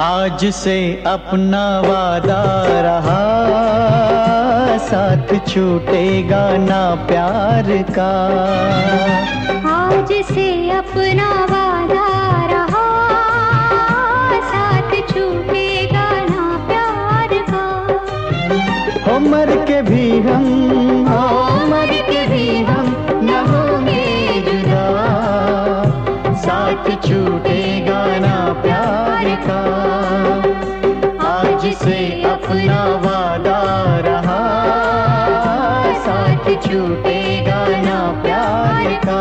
आज से अपना वादा रहा, साथ छूटेगा ना प्यार का। आज से अपना वादा रहा, साथ छूटेगा ना प्यार का। हो मर के भी हम, हो मर के भी हम न होंगे जुदा, साथ छूटेगा ना प्यार का। आज से अपना वादा रहा, साथ छूटेगा ना प्यार का।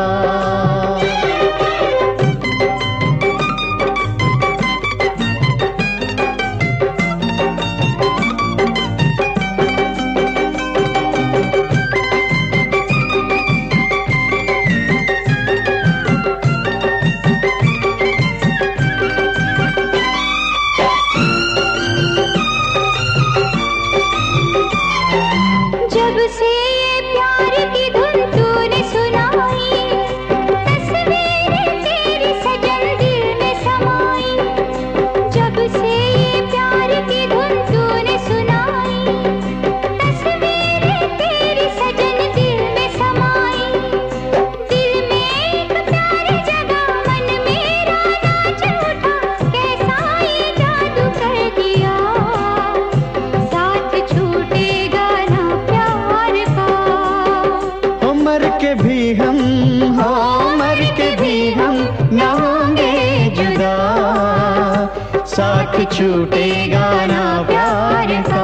जब से ये प्यार की धुन तूने सुनाई, तस्वीरें तेरी सजन दिल में समाई। जब से ये प्यार की धुन तूने सुनाई, तस्वीरें तेरी सजन दिल में समाई। दिल में एक प्यार जगा, मन मेरा नाच उठा, कैसा ये जादू कर दिया, साथ छूटेगा ना प्यार का। हो मर के भी हम, हो मर के भी हम न होंगे जुदा, साथ छूटेगा ना प्यार का।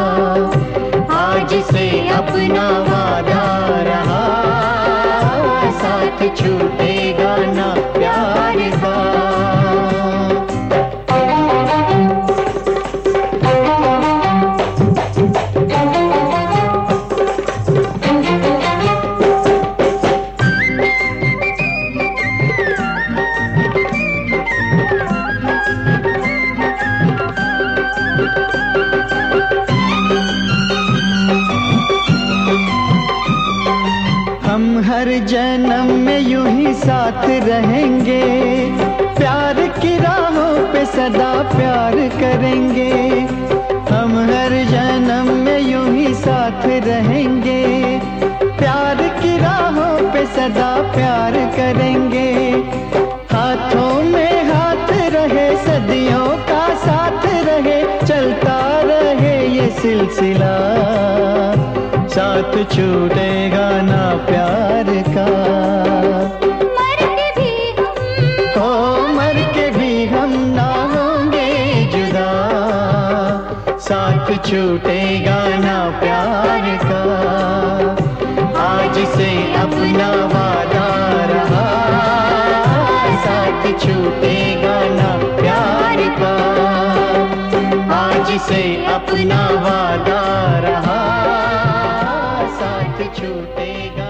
आज से अपना वादा रहा, साथ छूटेगा ना प्यार का। हम हर जन्म में यूं ही साथ रहेंगे, प्यार की राहों पे सदा प्यार करेंगे। हम हर जन्म में यूं ही साथ रहेंगे, प्यार की राहों पे सदा प्यार करेंगे। हाथों में हाथ रहे, सदियों का साथ रहे, चलता रहे ये सिलसिला, साथ छूटेगा ना प्यार का। मर के भी हम, हो मर के भी हम ना होंगे जुदा, साथ छूटेगा ना प्यार का। आज से अपना वादा रहा, साथ छूटेगा ना प्यार का। आज से अपना वादा रहा, साथ छूटेगा